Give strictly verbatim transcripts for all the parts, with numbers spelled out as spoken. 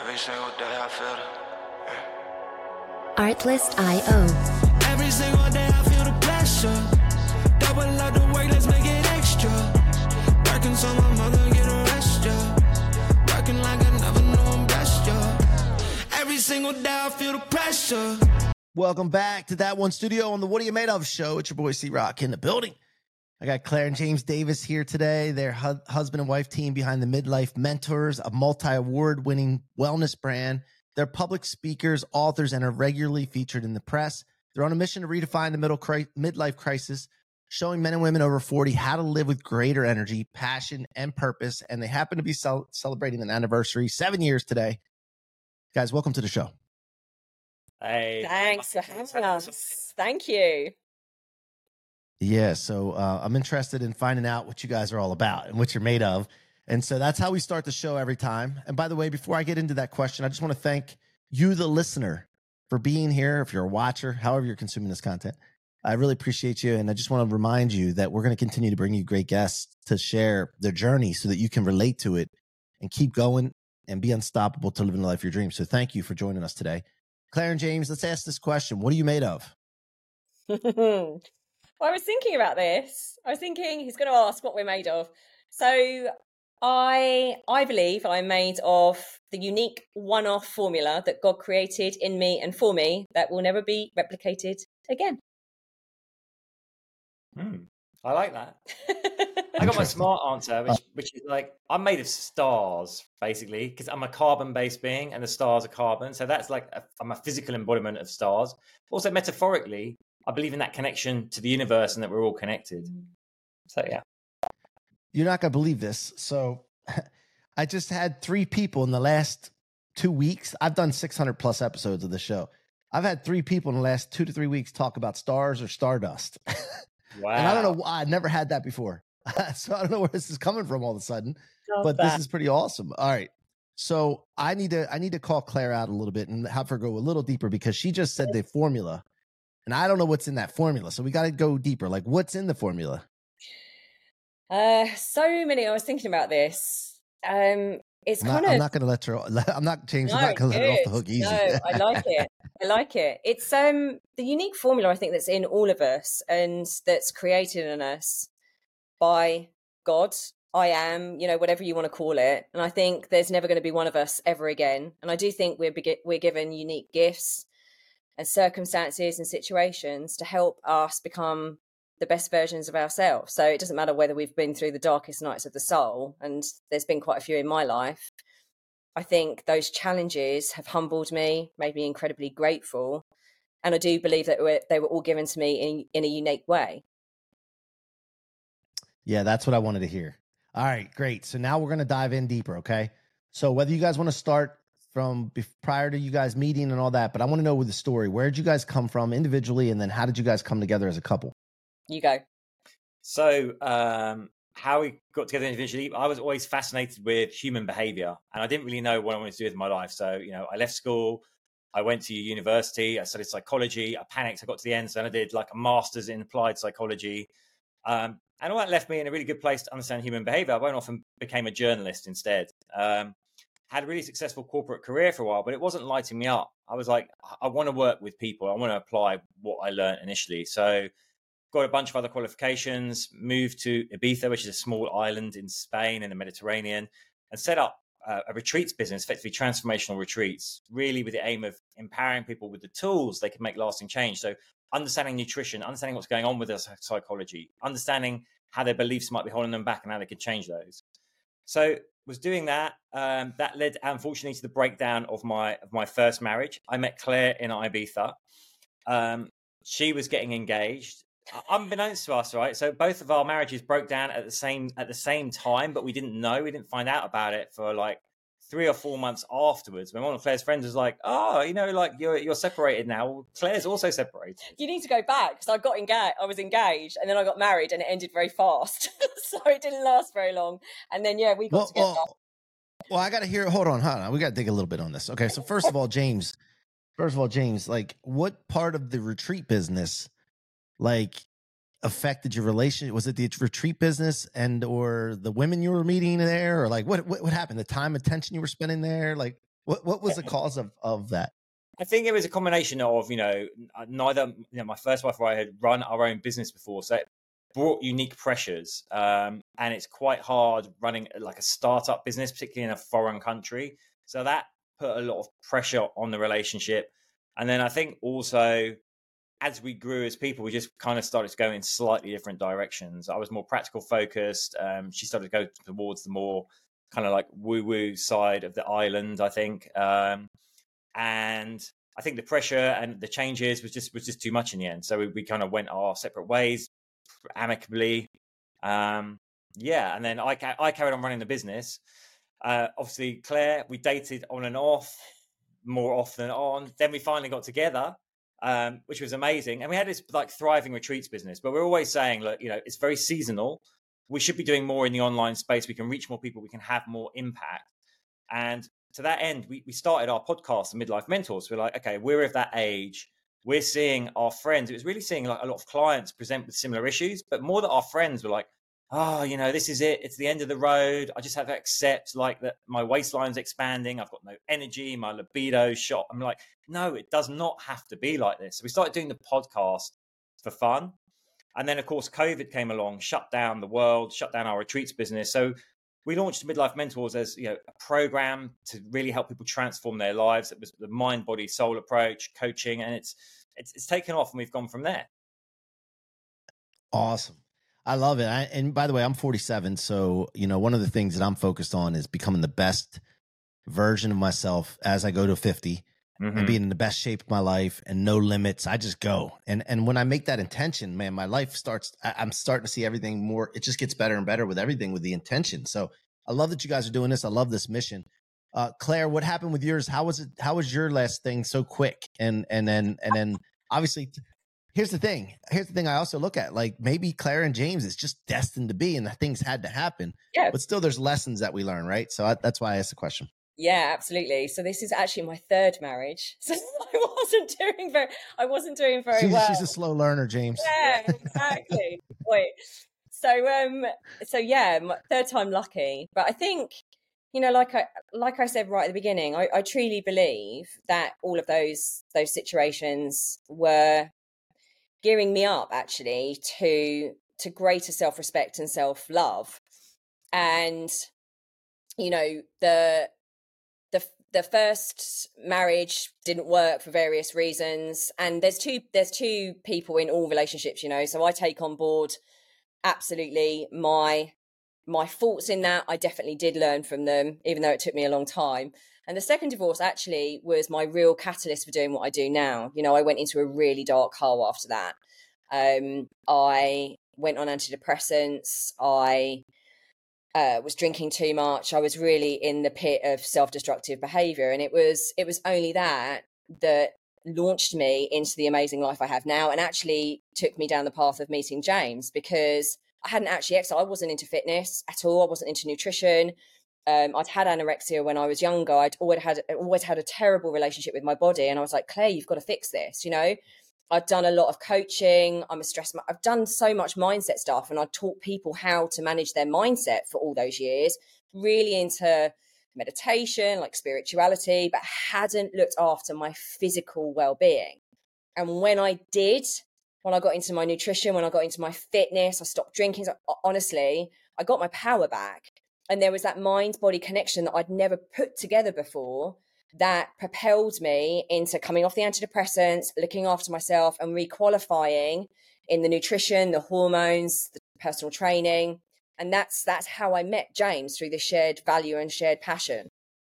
Every single day I feel it. Artlist dot I O. Every single day I feel the pressure. Double up the work, let's make it extra. Working so my mother get a rest, yeah. Working like I never knew I'm blessed, yeah. Every single day I feel the pressure. Welcome back to That One Studio on the What Are You Made Of show. It's your boy C-Rock in the building. I got Claire and James Davis here today. They're hu- husband and wife team behind the Midlife Mentors, a multi-award winning wellness brand. They're public speakers, authors, and are regularly featured in the press. They're on a mission to redefine the middle cri- midlife crisis, showing men and women over forty how to live with greater energy, passion, and purpose. And they happen to be cel- celebrating an anniversary, seven years today. Guys, welcome to the show. Hey. Thanks for having us. Thank you. Yeah, so uh, I'm interested in finding out what you guys are all about and what you're made of. And so that's how we start the show every time. And by the way, before I get into that question, I just want to thank you, the listener, for being here. If you're a watcher, however you're consuming this content, I really appreciate you. And I just want to remind you that we're going to continue to bring you great guests to share their journey so that you can relate to it and keep going and be unstoppable to living the life of your dreams. So thank you for joining us today. Claire and James, let's ask this question. What are you made of? Well, I was thinking about this. I was thinking he's going to ask what we're made of. So I I believe I'm made of the unique one-off formula that God created in me and for me that will never be replicated again. Hmm. I like that. I got my smart answer, which, which is like, I'm made of stars, basically, because I'm a carbon-based being and the stars are carbon. So that's like, a, I'm a physical embodiment of stars. Also, metaphorically, I believe in that connection to the universe and that we're all connected. So, yeah. You're not going to believe this. So I just had three people in the last two weeks. I've done six hundred plus episodes of the show. I've had three people in the last two to three weeks talk about stars or stardust. Wow. And I don't know why. I've never had that before. So I don't know where this is coming from all of a sudden, Love but that. this is pretty awesome. All right. So I need to, I need to call Claire out a little bit and have her go a little deeper because she just said the formula and I don't know what's in that formula. So we got to go deeper. Like what's in the formula? Uh, so many. I was thinking about this. Um, it's I'm kind not, of. I'm not going to let her, I'm not James. I'm No, not going to let her off the good. hook easy. No, I like it. I like it. It's um the unique formula I think that's in all of us and that's created in us by God. I am, you know, whatever you want to call it. And I think there's never going to be one of us ever again. And I do think we're begi- we're given unique gifts and circumstances and situations to help us become the best versions of ourselves. So it doesn't matter whether we've been through the darkest nights of the soul, and there's been quite a few in my life. I think those challenges have humbled me, made me incredibly grateful. And I do believe that we're, they were all given to me in, in a unique way. Yeah, that's what I wanted to hear. All right, great. So now we're going to dive in deeper, okay? So whether you guys want to start from bef- prior to you guys meeting and all that, but I want to know with the story, where did you guys come from individually, and then how did you guys come together as a couple? You go. So, um, how we got together individually, I was always fascinated with human behavior and I didn't really know what I wanted to do with my life. So, you know, I left school, I went to university, I studied psychology, I panicked, I got to the end, so I did like a master's in applied psychology. Um, and all that left me in a really good place to understand human behavior. I went off and became a journalist instead. Um, had a really successful corporate career for a while, but it wasn't lighting me up. I was like, I want to work with people. I want to apply what I learned initially. So got a bunch of other qualifications, moved to Ibiza, which is a small island in Spain in the Mediterranean, and set up uh, a retreats business, effectively transformational retreats, really with the aim of empowering people with the tools they can make lasting change. So understanding nutrition, understanding what's going on with their psychology, understanding how their beliefs might be holding them back and how they can change those. So was doing that. Um, that led, unfortunately, to the breakdown of my of my first marriage. I met Claire in Ibiza. Um, she was getting engaged. Unbeknownst to us, right? So both of our marriages broke down at the same at the same time, but we didn't know. We didn't find out about it for like three or four months afterwards. When one of Claire's friends was like, "Oh, you know, like you're you're separated now." Well, Claire's also separated. You need to go back because I got engaged. I was engaged, and then I got married, and it ended very fast, so it didn't last very long. And then yeah, we got Well, together. well, well, I got to hear. Hold on, hold on. We got to dig a little bit on this. Okay, so first of all, James. First of all, James, like, what part of the retreat business, like, affected your relationship? Was it the retreat business and or the women you were meeting there, or like what what, what happened? The time, attention you were spending there, like What what was the cause of of that? I think it was a combination of, you know, neither, you know, my first wife or I had run our own business before, so it brought unique pressures. Um, and it's quite hard running like a startup business, particularly in a foreign country. So that put a lot of pressure on the relationship. And then I think also, as we grew as people, we just kind of started to go in slightly different directions. I was more practical focused. Um, she started to go towards the more kind of like woo-woo side of the island, I think. Um, and I think the pressure and the changes was just was just too much in the end. So we, we kind of went our separate ways amicably. Um, yeah, and then I, I carried on running the business. Uh, obviously, Claire, we dated on and off, more off than on. Then we finally got together. Um, which was amazing. And we had this like thriving retreats business, but we're always saying, look, you know, it's very seasonal. We should be doing more in the online space. We can reach more people. We can have more impact. And to that end, we, we started our podcast, The Midlife Mentors. We're like, okay, we're of that age. We're seeing our friends. It was really seeing like a lot of clients present with similar issues, but more that our friends were like, oh, you know, this is it. It's the end of the road. I just have to accept like that my waistline's expanding. I've got no energy. My libido's shot. I'm like, no, it does not have to be like this. So we started doing the podcast for fun. And then, of course, COVID came along, shut down the world, shut down our retreats business. So we launched Midlife Mentors as, you know, a program to really help people transform their lives. It was the mind, body, soul approach, coaching, and it's it's, it's taken off, and we've gone from there. Awesome. I love it. I, and by the way, I'm forty-seven. So, you know, one of the things that I'm focused on is becoming the best version of myself as I go to fifty, mm-hmm. and being in the best shape of my life and no limits. I just go. And, and when I make that intention, man, my life starts, I, I'm starting to see everything more. It just gets better and better with everything with the intention. So I love that you guys are doing this. I love this mission. Uh, Claire, what happened with yours? How was it? How was your last thing so quick? And, and then, and then obviously, Here's the thing. Here's the thing I also look at. Like maybe Claire and James is just destined to be, and the things had to happen. Yeah. But still, there's lessons that we learn, right? So I, that's why I asked the question. Yeah, absolutely. So this is actually my third marriage. So I wasn't doing very. I wasn't doing very she's, well. She's a slow learner, James. Yeah, exactly. Wait. So um. So yeah, my third time lucky. But I think, you know, like I like I said right at the beginning, I, I truly believe that all of those those situations were gearing me up actually to to greater self-respect and self-love. And you know, the the the first marriage didn't work for various reasons, and there's two there's two people in all relationships, you know, so I take on board absolutely my my faults in that. I definitely did learn from them, even though it took me a long time. And the second divorce actually was my real catalyst for doing what I do now. You know, I went into a really dark hole after that. Um, I went on antidepressants. I uh, was drinking too much. I was really in the pit of self-destructive behavior. And it was, it was only that that launched me into the amazing life I have now, and actually took me down the path of meeting James, because I hadn't actually exercised. I wasn't into fitness at all. I wasn't into nutrition. Um, I'd had anorexia when I was younger. I'd always had always had a terrible relationship with my body, and I was like, Claire, you've got to fix this. You know, I've done a lot of coaching. I'm a stress. I've done so much mindset stuff, and I taught people how to manage their mindset for all those years. Really into meditation, like spirituality, but hadn't looked after my physical well-being. And when I did, when I got into my nutrition, when I got into my fitness, I stopped drinking. So honestly, I got my power back. And there was that mind-body connection that I'd never put together before that propelled me into coming off the antidepressants, looking after myself, and requalifying in the nutrition, the hormones, the personal training. And that's that's how I met James, through the shared value and shared passion.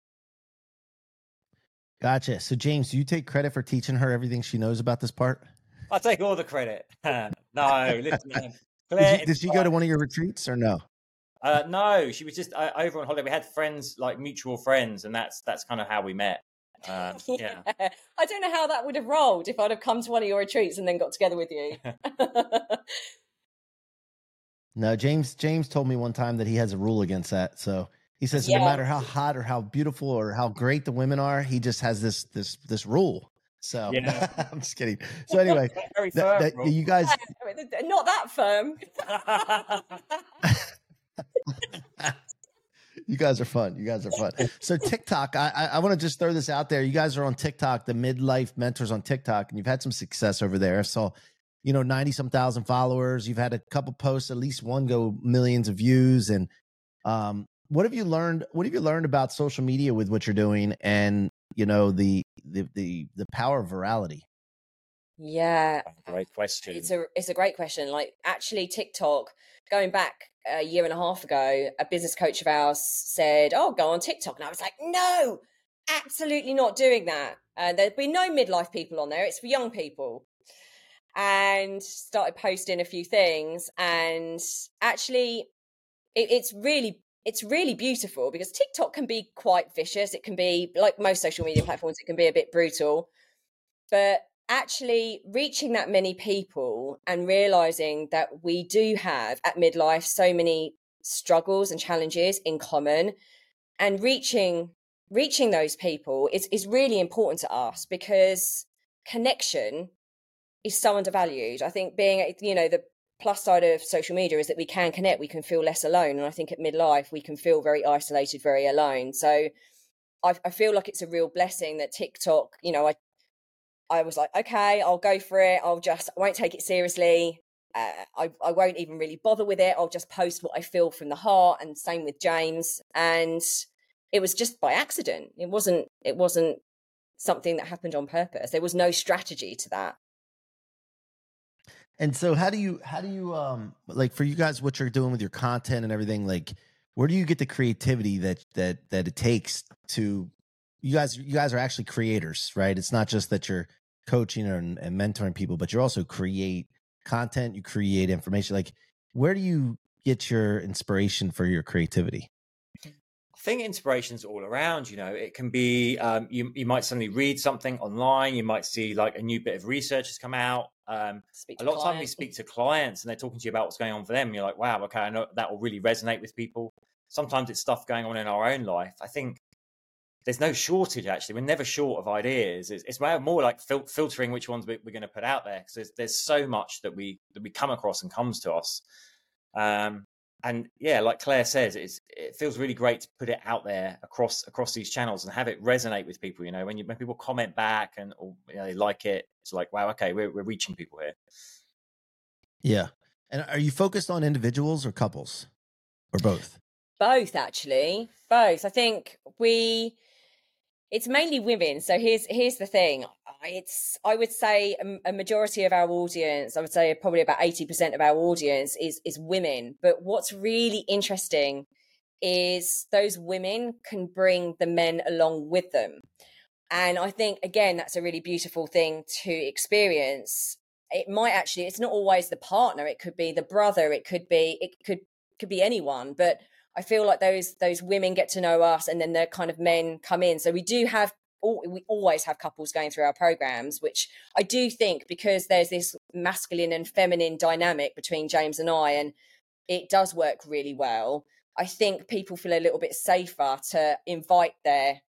Gotcha. So, James, do you take credit for teaching her everything she knows about this part? I take all the credit. No, listen, man. Claire, did, you, did she go to one of your retreats or no? Uh, no, she was just uh, over on holiday. We had friends, like mutual friends, and that's that's kind of how we met. Um, yeah. yeah, I don't know how that would have rolled if I'd have come to one of your retreats and then got together with you. No, James. James told me one time that he has a rule against that. So he says yeah. no matter how hot or how beautiful or how great the women are, he just has this this this rule. So yeah. I'm just kidding. So anyway, Very that, firm, that, you guys, not that firm. You guys are fun. You guys are fun. So TikTok, I I, I want to just throw this out there. You guys are on TikTok, the Midlife Mentors on TikTok, and you've had some success over there. So, you know, ninety some thousand followers. You've had a couple posts, at least one go millions of views. And um, what have you learned? What have you learned about social media with what you're doing, and you know the the the the power of virality? Yeah, Great question. it's a it's a great question. Like actually, TikTok, going back a year and a half ago, a business coach of ours said, "Oh, go on TikTok," and I was like, "No, absolutely not doing that." Uh, there'd be no midlife people on there; it's for young people. And started posting a few things, and actually, it, it's really it's really beautiful because TikTok can be quite vicious. It can be like most social media platforms; it can be a bit brutal, but actually reaching that many people and realizing that we do have at midlife so many struggles and challenges in common, and reaching reaching those people is, is really important to us because connection is so undervalued. I think being, you know, the plus side of social media is that we can connect, we can feel less alone. And I think at midlife, we can feel very isolated, very alone. So I, I feel like it's a real blessing that TikTok, you know, I I was like, okay, I'll go for it. I'll just, I won't take it seriously. Uh, I, I won't even really bother with it. I'll just post what I feel from the heart. And same with James. And it was just by accident. It wasn't, it wasn't something that happened on purpose. There was no strategy to that. And so how do you, how do you, um, like for you guys, what you're doing with your content and everything, like, where do you get the creativity that, that, that it takes to, you guys, you guys are actually creators, right? It's not just that you're coaching and, and mentoring people, but you also create content, you create information. Like, where do you get your inspiration for your creativity? I think inspiration's all around. You know, it can be um, you. You might suddenly read something online. You might see like a new bit of research has come out. Um, a lot of time we speak to clients and they're talking to you about what's going on for them. You're like, wow, okay, I know that will really resonate with people. Sometimes it's stuff going on in our own life. I think there's no shortage, actually. We're never short of ideas. It's, it's more like fil- filtering which ones we're, we're going to put out there, because there's, there's so much that we that we come across and comes to us. Um, and yeah, like Claire says, it's, it feels really great to put it out there across across these channels and have it resonate with people. You know, when you when people comment back and or, you know, they like it, it's like, wow, okay, we're we're reaching people here. Yeah. And are you focused on individuals or couples, or both? Both, actually, both. I think we. It's mainly women. So here's here's the thing. It's I would say a, a majority of our audience, I would say probably about eighty percent of our audience is is women. But what's really interesting is those women can bring the men along with them. And I think, again, that's a really beautiful thing to experience. It might actually, it's not always the partner. It could be the brother. It could be, it could could be anyone. But I feel like those those women get to know us, and then the kind of men come in. So we do have, we always have couples going through our programs, which I do think, because there's this masculine and feminine dynamic between James and I, and it does work really well. I think people feel a little bit safer to invite their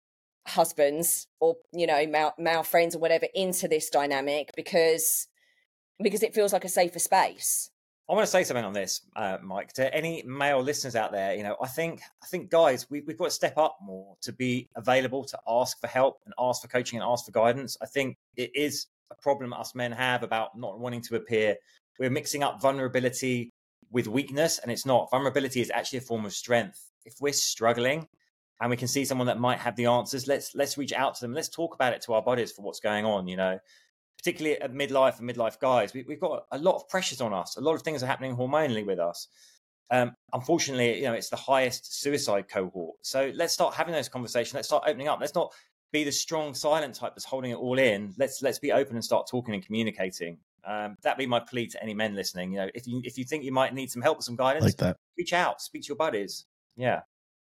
husbands or, you know, male, male friends or whatever into this dynamic because because it feels like a safer space. I want to say something on this, uh, Mike, to any male listeners out there. You know, I think, I think, guys, we, we've got to step up more to be available to ask for help and ask for coaching and ask for guidance. I think it is a problem us men have about not wanting to appear. We're mixing up vulnerability with weakness, and it's not. Vulnerability is actually a form of strength. If we're struggling and we can see someone that might have the answers, let's let's reach out to them. Let's talk about it to our bodies for what's going on. You know. Particularly at midlife and midlife guys, we, we've got a lot of pressures on us. A lot of things are happening hormonally with us. Um, unfortunately, you know, it's the highest suicide cohort. So let's start having those conversations. Let's start opening up. Let's not be the strong, silent type that's holding it all in. Let's let's be open and start talking and communicating. Um, that'd be my plea to any men listening. You know, if you if you think you might need some help or some guidance, like that, reach out, speak to your buddies. Yeah.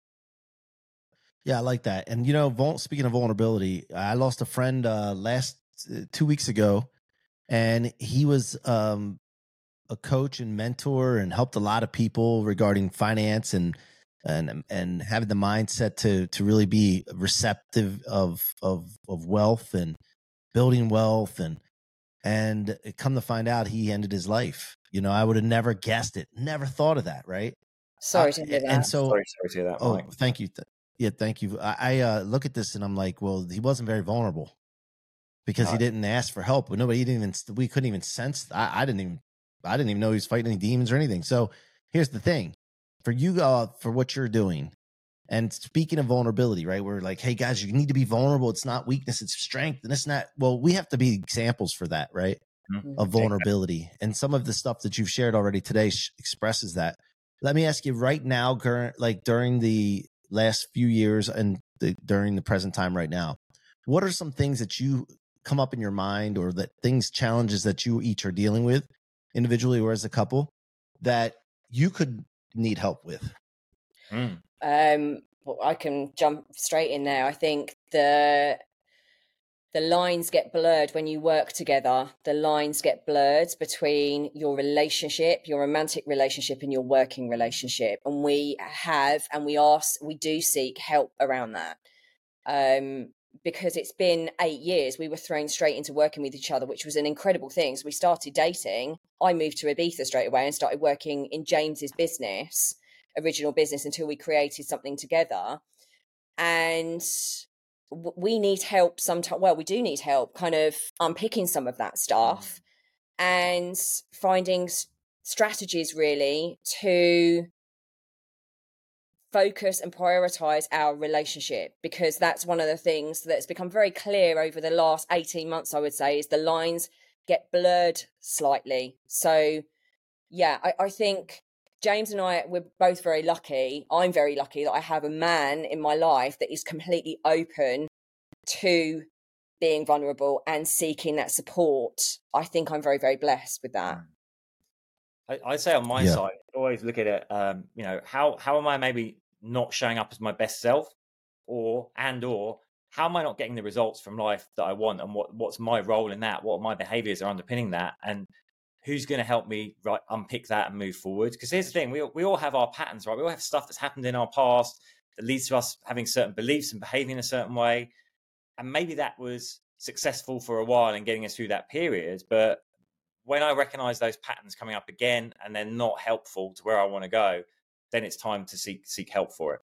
Yeah, I like that. And you know, vul- speaking of vulnerability, I lost a friend uh, last. two weeks ago, and he was um, a coach and mentor and helped a lot of people regarding finance and and and having the mindset to to really be receptive of of of wealth and building wealth, and and come to find out he ended his life. You know, I would have never guessed it, never thought of that, right? Sorry Uh, to hear that. and so, Sorry, sorry to hear that, oh, Mike. thank you. Th- Yeah, thank you. I, I uh, look at this and I'm like, well, he wasn't very vulnerable because he No. didn't ask for help. Nobody didn't even, we couldn't even sense. I, I didn't even, I didn't even know he was fighting any demons or anything. So here's the thing for you, uh, for what you're doing. And speaking of vulnerability, right? We're like, hey guys, you need to be vulnerable. It's not weakness, it's strength. And it's not, well, we have to be examples for that, right? Mhm. Of vulnerability. And some of the stuff that you've shared already today sh- expresses that. Let me ask you right now, current, like during the last few years and the, during the present time right now, what are some things that you come up in your mind or that things, challenges that you each are dealing with individually or as a couple that you could need help with? Mm. Um, well, I can jump straight in there. I think the the lines get blurred when you work together. The lines get blurred between your relationship, your romantic relationship, and your working relationship. And we have, and we ask, we do seek help around that. Um, because it's been eight years, we were thrown straight into working with each other, which was an incredible thing. So we started dating. I moved to Ibiza straight away and started working in James's business, original business, until we created something together. And we need help sometimes. Well, we do need help kind of unpicking some of that stuff and finding s- strategies really to focus and prioritize our relationship, because that's one of the things that's become very clear over the last eighteen months, I would say, is the lines get blurred slightly. So yeah, I, I think James and I, we're both very lucky. I'm very lucky that I have a man in my life that is completely open to being vulnerable and seeking that support. I think I'm very, very blessed with that. I, I say on my Yeah. side, always look at it. Um, you know, how how am I maybe not showing up as my best self, or and or how am I not getting the results from life that I want, and what what's my role in that? What are my behaviors are underpinning that, and who's going to help me right unpick that and move forward? Because here's the thing: we we all have our patterns, right? We all have stuff that's happened in our past that leads to us having certain beliefs and behaving in a certain way, and maybe that was successful for a while in getting us through that period, but when I recognize those patterns coming up again and they're not helpful to where I want to go, then it's time to seek seek help for it.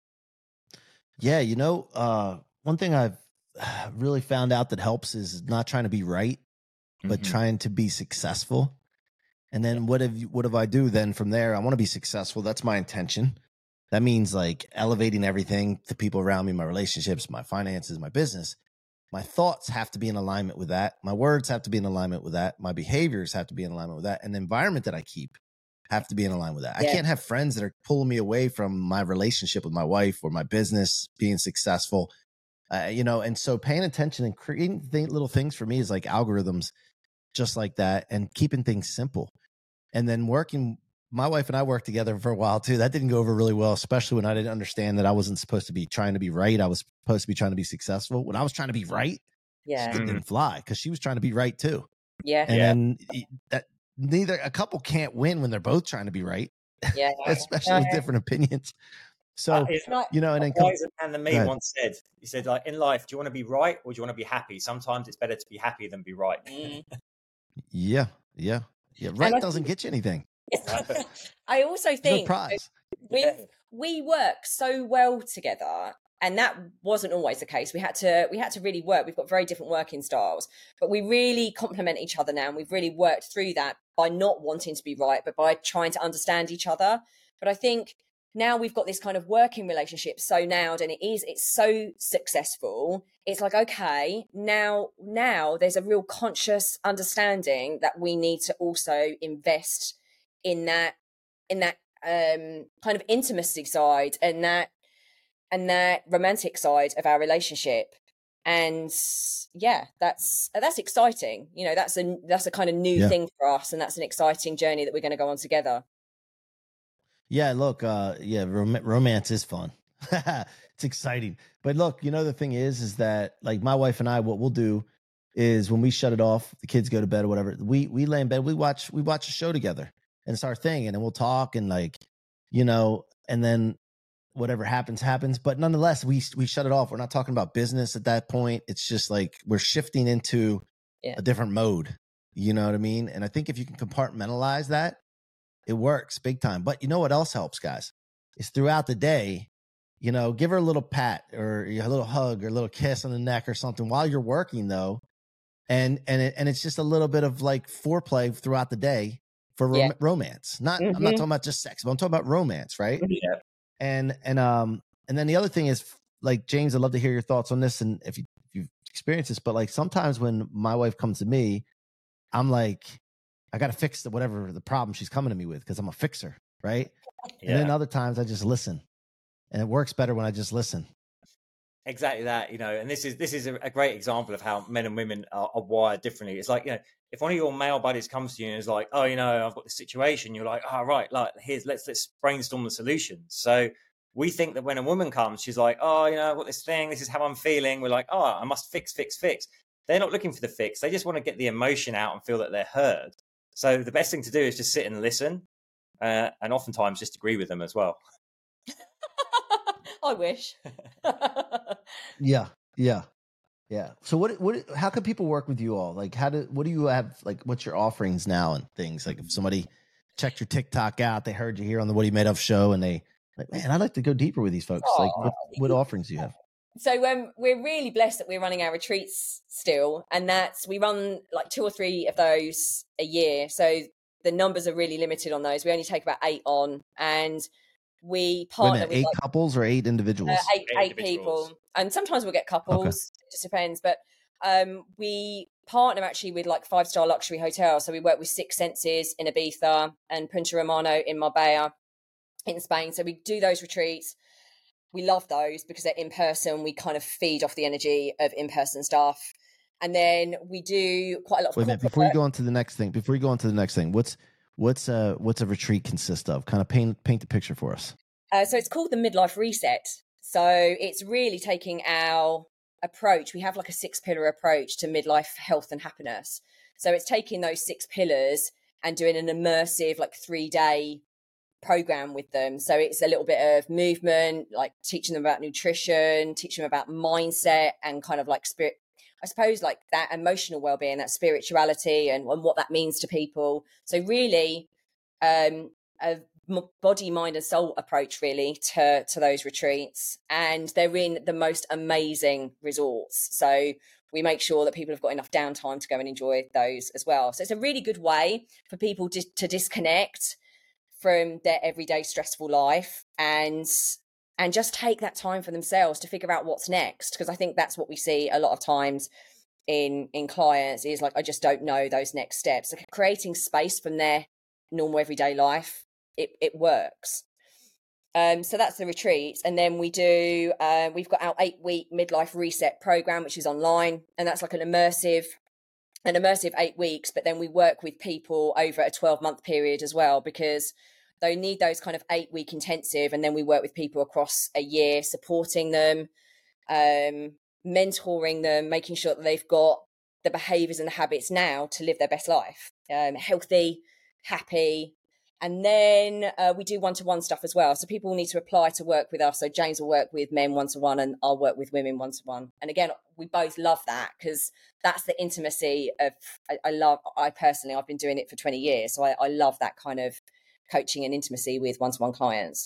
Yeah, you know, uh, one thing I've really found out that helps is not trying to be right, but Mhm. trying to be successful. And then what have you, what have I do then from there? I want to be successful. That's my intention. That means like elevating everything, the people around me, my relationships, my finances, my business. My thoughts have to be in alignment with that. My words have to be in alignment with that. My behaviors have to be in alignment with that. And the environment that I keep have to be in alignment with that. I Yeah. can't have friends that are pulling me away from my relationship with my wife or my business being successful. Uh, you know, and so paying attention and creating th- little things for me is like algorithms, just like that, and keeping things simple. And then working, my wife and I worked together for a while too. That didn't go over really well, especially when I didn't understand that I wasn't supposed to be trying to be right. I was supposed to be trying to be successful. When I was trying to be right, Yeah. it didn't fly because she was trying to be right too. Yeah. And Yeah. then e- that neither a couple can't win when they're both trying to be right, Yeah. especially with different opinions. So, Uh, it's Right. you know, and a then come, wiser man than me go ahead. once said. He said, like in life, do you want to be right or do you want to be happy? Sometimes it's better to be happy than be right. Mm. Yeah, yeah, yeah. Right I doesn't get you anything. I also There's no think prize. we Yeah. we work so well together, and that wasn't always the case. We had to we had to really work. We've got very different working styles, but we really complement each other now, and we've really worked through that by not wanting to be right, but by trying to understand each other. But I think now we've got this kind of working relationship so now, and it is it's so successful. It's like, okay, now now there's a real conscious understanding that we need to also invest in that in that um kind of intimacy side and that and that romantic side of our relationship. And yeah, that's that's exciting. You know, that's a that's a kind of new Yeah. thing for us, and that's an exciting journey that we're going to go on together. Yeah, look, uh, yeah, rom- romance is fun. It's exciting. But look, you know, the thing is, is that like my wife and I, what we'll do is when we shut it off, the kids go to bed or whatever, we we lay in bed, we watch we watch a show together, and it's our thing, and then we'll talk and like, you know, and then whatever happens happens. But nonetheless, we we shut it off. We're not talking about business at that point. It's just like we're shifting into Yeah. a different mode. You know what I mean? And I think if you can compartmentalize that, It works big time. But you know what else helps, guys? Is throughout the day, you know, give her a little pat or a little hug or a little kiss on the neck or something while you're working, though. And and it, and it's just a little bit of like foreplay throughout the day for rom- Yeah. romance. Not I'm not Mhm. talking about just sex, but I'm talking about romance, right? Yeah. And and um and then the other thing is, like, James, I'd love to hear your thoughts on this, and if you if you've experienced this, but like sometimes when my wife comes to me, I'm like, I got to fix the, whatever the problem she's coming to me with because I'm a fixer, right? Yeah. And then other times I just listen, and it works better when I just listen. Exactly that, you know, and this is this is a, a great example of how men and women are, are wired differently. It's like, you know, if one of your male buddies comes to you and is like, oh, you know, I've got this situation, you're like, oh, right, like here's let's let's brainstorm the solutions. So we think that when a woman comes, she's like, oh, you know, I've got this thing, this is how I'm feeling. We're like, oh, I must fix, fix, fix. They're not looking for the fix. They just want to get the emotion out and feel that they're heard. So the best thing to do is just sit and listen, uh, and oftentimes just agree with them as well. I wish. Yeah, yeah, yeah. So what what how can people work with you all? Like, how do what do you have? Like, what's your offerings now and things? Like, if somebody checked your TikTok out, they heard you here on the What Are You Made Of show, and they like, man, I'd like to go deeper with these folks. Like, what what offerings do you have? So um, we're really blessed that we're running our retreats still, and that's we run like two or three of those a year. So the numbers are really limited on those. We only take about eight on, and we Wait a partner minute, with eight like, couples or eight individuals? uh, eight, Eight eight individuals. people, and sometimes we'll get couples. It just depends. But um, we partner actually with like five star luxury hotels. So we work with Six Senses in Ibiza and Punta Romano in Marbella in Spain. So we do those retreats. We love those because they're in person. We kind of feed off the energy of in person stuff. And then we do quite a lot of Wait a minute, corporate before you work. go on to the next thing, before you go on to the next thing, what's what's uh what's a retreat consist of? Kind of paint paint the picture for us. Uh, so it's called the Midlife Reset. So it's really taking our approach. We have like a six pillar approach to midlife health and happiness. So it's taking those six pillars and doing an immersive like three day program with them. So it's a little bit of movement, like teaching them about nutrition, teaching them about mindset and kind of like spirit, I suppose like that emotional well-being, that spirituality and, and what that means to people. So really um, a body, mind and soul approach really to, to those retreats. And they're in the most amazing resorts. So we make sure that people have got enough downtime to go and enjoy those as well. So it's a really good way for people to, to disconnect from their everyday stressful life and and just take that time for themselves to figure out what's next, because I think that's what we see a lot of times in in clients is like, I just don't know those next steps. So creating space from their normal everyday life, it, it works. Um so that's the retreats. And then we do uh, we've got our eight week midlife reset program, which is online, and that's like an immersive an immersive eight weeks, but then we work with people over a twelve month period as well, because they need those kind of eight week intensive. And then we work with people across a year, supporting them, um, mentoring them, making sure that they've got the behaviors and the habits now to live their best life, um, healthy, happy. And then uh, we do one-to-one stuff as well. So people need to apply to work with us. So James will work with men one-to-one and I'll work with women one-to-one. And again, we both love that because that's the intimacy of, I, I love, I personally, I've been doing it for twenty years. So I, I love that kind of coaching and intimacy with one-to-one clients.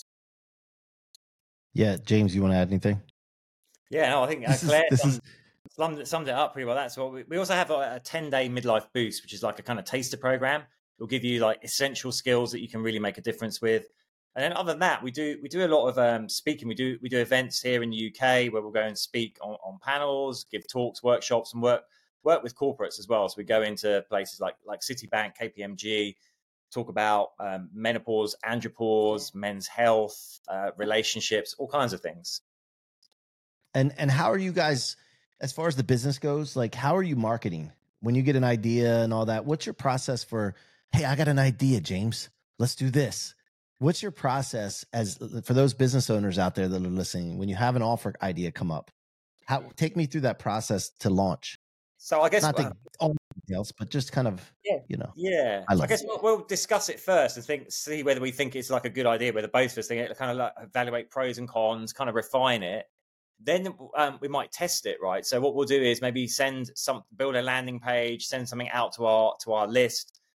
Yeah, James, you want to add anything? Yeah, no, I think uh, This is- Claire this summed, is- summed, it, summed it up pretty well. That's what we, we also have a ten day midlife boost, which is like a kind of taster program. It'll give you like essential skills that you can really make a difference with. And then other than that, we do we do a lot of um, speaking. We do we do events here in the U K where we'll go and speak on, on panels, give talks, workshops, and work work with corporates as well. So we go into places like like Citibank, K P M G, talk about um, menopause, andropause, men's health, uh, relationships, all kinds of things. And and how are you guys, as far as the business goes, like how are you marketing when you get an idea and all that? What's your process for, hey, I got an idea, James, let's do this. What's your process as for those business owners out there that are listening, when you have an offer idea come up? How take me through that process to launch? So I guess Not uh, the all details, but just kind of, Yeah. you know. Yeah, I so I love guess it. we'll, we'll discuss it first and think, see whether we think it's like a good idea, whether both of us think it, kind of like evaluate pros and cons, kind of refine it. Then um, we might test it, right? So what we'll do is maybe send some, build a landing page, send something out to our to our list,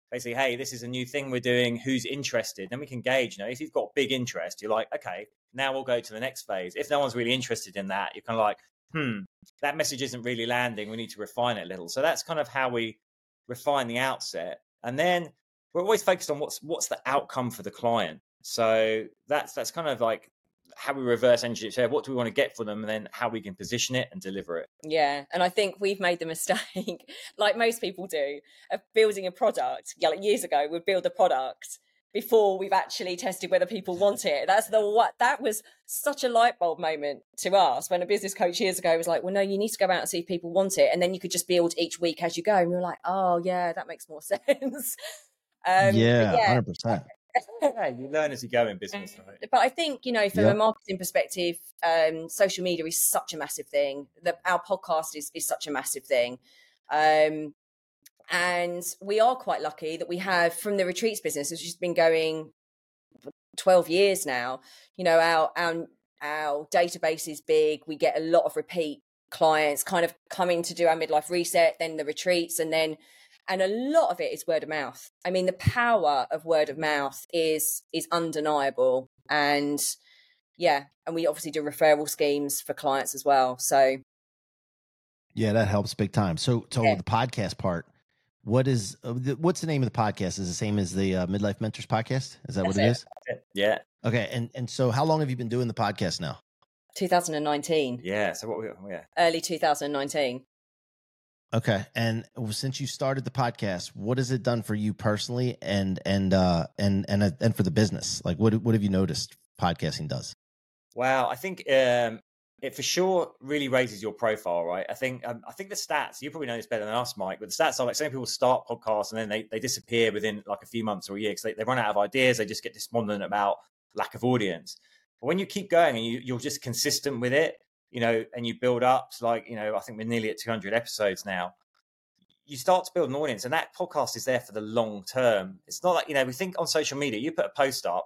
basically, hey, this is a new thing we're doing. Who's interested? Then we can gauge. You know, if you've got big interest, you're like, okay, now we'll go to the next phase. If no one's really interested in that, you're kind of like, hmm, that message isn't really landing. We need to refine it a little. So that's kind of how we refine the outset. And then we're always focused on what's what's the outcome for the client. So that's that's kind of like how we reverse engineer. So what do we want to get for them, and then how we can position it and deliver it. Yeah, and I think we've made the mistake, like most people do, of building a product. Yeah, like years ago, we'd build a product before we've actually tested whether people want it. That's the what that was such a light bulb moment to us when a business coach years ago was like, well, no, you need to go out and see if people want it, and then you could just build each week as you go. And we were like, oh yeah, that makes more sense. um, yeah, yeah, one hundred percent. Yeah, you learn as you go in business, right? But I think, you know, from Yep. a marketing perspective, um, social media is such a massive thing. The, our podcast is, is such a massive thing. Um, and we are quite lucky that we have, from the retreats business, which has been going for twelve years now, you know, our, our, our database is big. We get a lot of repeat clients kind of coming to do our midlife reset, then the retreats, and then And a lot of it is word of mouth. I mean, the power of word of mouth is is undeniable. And yeah, and we obviously do referral schemes for clients as well. So Yeah, that helps big time. So, so Yeah. the podcast part, what is uh, the, what's the name of the podcast? Is the same as the uh, Midlife Mentors podcast? Is that That's what it it. is? Yeah, Okay, and and so how long have you been doing the podcast now? two thousand nineteen, yeah. So what we yeah. early two thousand nineteen. Okay, and since you started the podcast, what has it done for you personally, and and uh and and uh, and for the business? Like, what what have you noticed podcasting does? Wow, I think um, it for sure really raises your profile, right? I think um, I think the stats, you probably know this better than us, Mike, but the stats are like some people start podcasts and then they, they disappear within like a few months or a year because they, they run out of ideas. They just get despondent about lack of audience. But when you keep going and you, you're just consistent with it, you know, and you build up to like, you know, I think we're nearly at two hundred episodes now. You start to build an audience, and that podcast is there for the long term. It's not like, you know, we think on social media, you put a post up,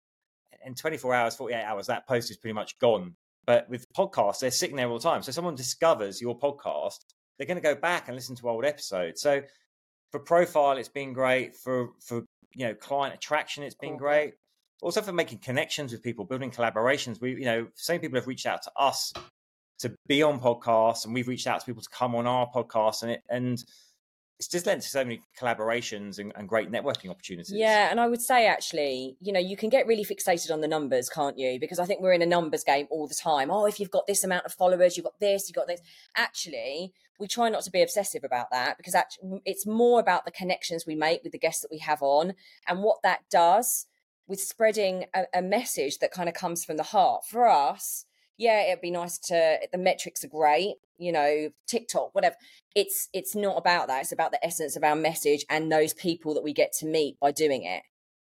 in twenty-four hours, forty-eight hours, that post is pretty much gone. But with podcasts, they're sitting there all the time. So someone discovers your podcast, they're going to go back and listen to old episodes. So for profile, it's been great. For, for you know, client attraction, it's been great. Also for making connections with people, building collaborations. We, you know, same people have reached out to us to be on podcasts, and we've reached out to people to come on our podcast, and it, and it's just led to so many collaborations and, and great networking opportunities. Yeah, and I would say actually, you know, you can get really fixated on the numbers, can't you? Because I think we're in a numbers game all the time. Oh, if you've got this amount of followers, you've got this, you've got this. Actually, we try not to be obsessive about that, because actually it's more about the connections we make with the guests that we have on, and what that does with spreading a, a message that kind of comes from the heart. For us, yeah, it'd be nice to, the metrics are great, you know, TikTok, whatever. It's it's not about that. It's about the essence of our message and those people that we get to meet by doing it.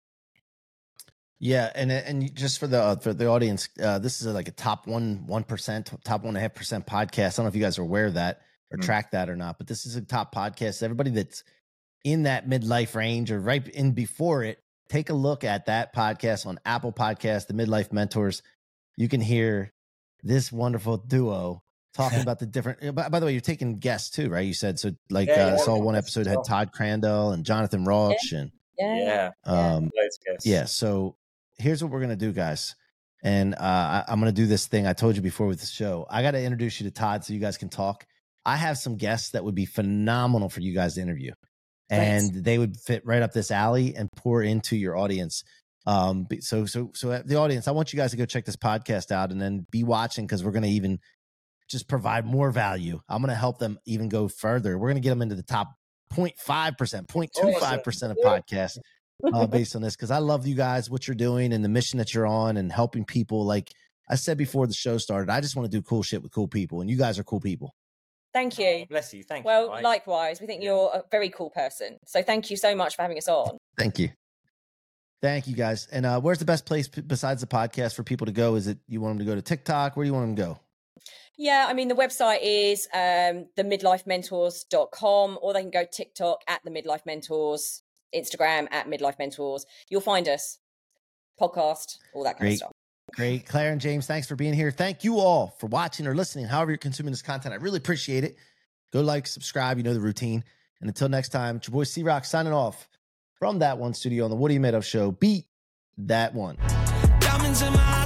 Yeah, and and just for the uh, for the audience, uh, this is like a top one one percent, top one and a half percent podcast. I don't know if you guys are aware of that or Mm. track that or not, but this is a top podcast. Everybody that's in that midlife range or right in before it, take a look at that podcast on Apple Podcasts, the Midlife Mentors. You can hear this wonderful duo talking about the different. By, by the way, you're taking guests too, right? You said so. Like, Yeah, uh, yeah, I saw yeah. one episode had Todd Crandall and Jonathan Rauch, and Yeah. Yeah. um, Loads of guests. yeah. So here's what we're gonna do, guys. And uh, I, I'm gonna do this thing I told you before with the show. I got to introduce you to Todd so you guys can talk. I have some guests that would be phenomenal for you guys to interview, and they would fit right up this alley and pour into your audience. Um, but- so so so the audience, I want you guys to go check this podcast out and then be watching, because we're gonna even just provide more value. I'm gonna help them even go further. We're gonna get them into the top zero point five percent, zero point two five percent of podcasts. Uh, based on this, because I love you guys, what you're doing, and the mission that you're on, and helping people. Like I said before the show started, I just want to do cool shit with cool people, and you guys are cool people. Thank you. Bless you. Thank Well, you. Mike. likewise, we think you're a very cool person. So thank you so much for having us on. Thank you. Thank you guys. And uh, where's the best place p- besides the podcast for people to go? Is it you want them to go to TikTok? Where do you want them to go? Yeah, I mean, the website is um, the midlife mentors dot com, or they can go TikTok at the Midlife Mentors, Instagram at Midlife Mentors. You'll find us. Podcast, all that kind Great. of stuff. Great. Claire and James, thanks for being here. Thank you all for watching or listening, however you're consuming this content. I really appreciate it. Go like, subscribe. You know the routine. And until next time, it's your boy C-Rock signing off. from That One Studio on the What Are You Made Of show. Beat That One. Diamonds in my